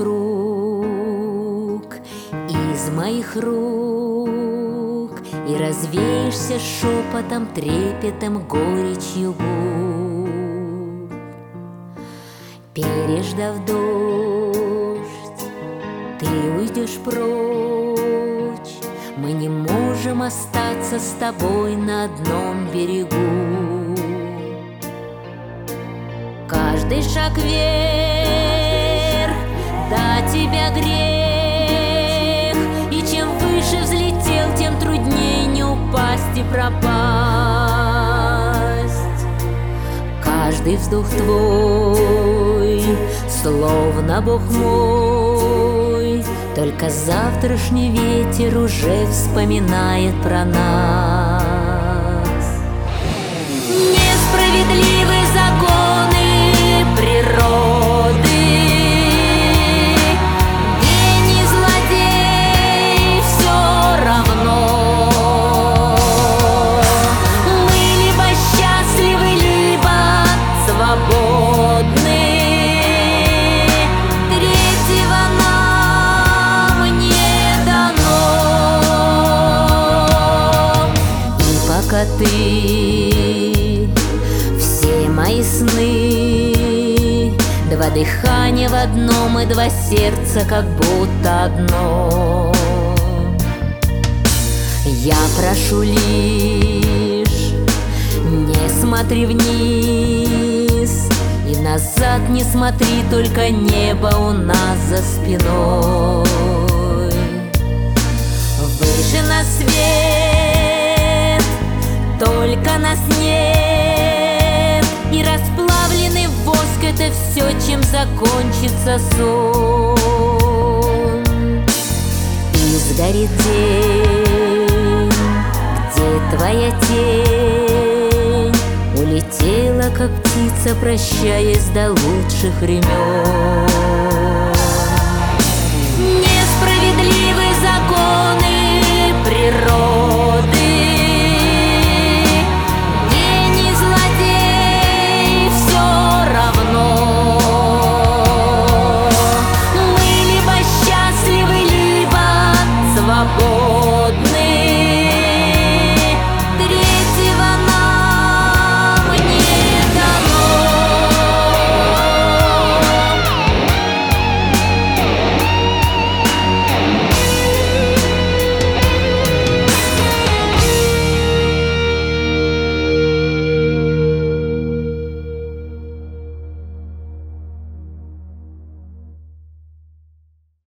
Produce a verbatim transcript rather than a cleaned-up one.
рук, из моих рук, и развеешься шепотом, трепетом, горечью губ. Переждав дождь, ты уйдешь прочь. Мы не можем остаться с тобой на одном берегу. Каждый шаг вверх до тебя грех, и чем выше взлетел, тем труднее не упасть и пропасть. Каждый вздох твой, словно Бог мой, только завтрашний ветер уже вспоминает про нас. Несправедливы законы природы, гений, злодей, все равно. Мы либо счастливы, либо свободны. Третьего нам не дано. И пока ты мои сны, два дыхания в одном и два сердца как будто одно. Я прошу лишь, не смотри вниз и назад не смотри, только небо у нас за спиной. Выше на свет, только нас нет. И расплавленный воск — это все, чем закончится сон. И сгорит день, где твоя тень улетела, как птица, прощаясь до лучших времен.